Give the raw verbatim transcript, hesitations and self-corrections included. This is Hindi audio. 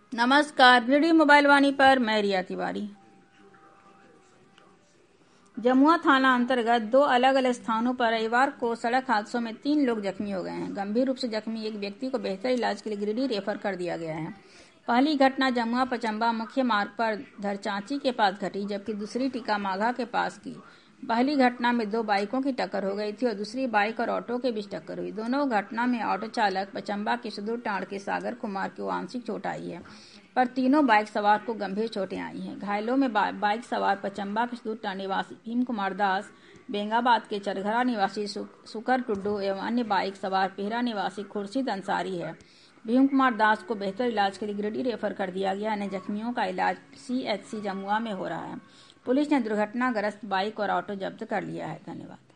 नमस्कार, वीडियो मोबाइल वाणी पर मैं रिया तिवारी। जमुआ थाना अंतर्गत दो अलग अलग स्थानों पर रविवार को सड़क हादसों में तीन लोग जख्मी हो गए हैं। गंभीर रूप से जख्मी एक व्यक्ति को बेहतर इलाज के लिए गिरिडीह रेफर कर दिया गया है। पहली घटना जमुआ पचम्बा मुख्य मार्ग पर धरचांची के पास घटी, जबकि दूसरी टीका माघा के पास की। पहली घटना में दो बाइकों की टक्कर हो गई थी और दूसरी बाइक और ऑटो के बीच टक्कर हुई। दोनों घटना में ऑटो चालक पचम्बा के सुदूर टांड़ के सागर कुमार को आंशिक चोट आई है, पर तीनों बाइक सवार को गंभीर चोटें आई हैं। घायलों में बा, बाइक सवार पचम्बा के सुदूर टांड़ निवासी भीम कुमार दास, बेंगाबाद के चरघरा निवासी सुकर टुड्डू एवं अन्य बाइक सवार पेहरा निवासी खुर्शीद अंसारी है। भीम कुमार दास को बेहतर इलाज के लिए गिरिडीह रेफर कर दिया गया। अन्य जख्मियों का इलाज सी एच सी जमुआ में हो रहा है। पुलिस ने दुर्घटनाग्रस्त बाइक और ऑटो जब्त कर लिया है। धन्यवाद।